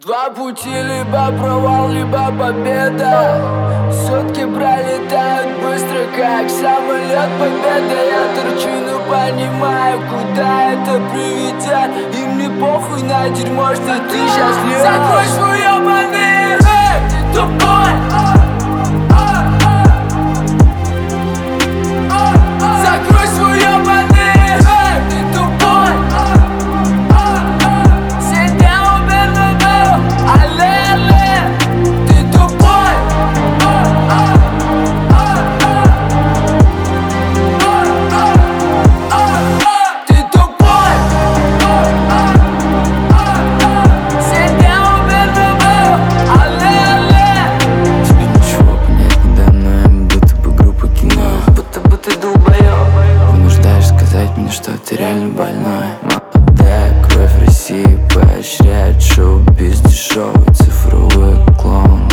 Два пути, либо провал, либо победа. Сутки пролетают быстро, как самолет победа. Я торчу, но понимаю, куда это приведет. И мне похуй на дерьмо, что ты счастлив. Закрой свой ёбаный рот, ты тупой. Закрой свой ёбаный рот, ты тупой. Сидел у Бернабеу, алле-алле, ты тупой. Ты тупой. Сидел у Бернабеу, алле-алле. Тебе ничего понять не дам, но я будто бы группа кино. Будто бы ты долбоёб. Вынуждаешь сказать мне, что ты реально больной. Молодая кровь России поощряет шоу-биз, дешевый цифровой клоун.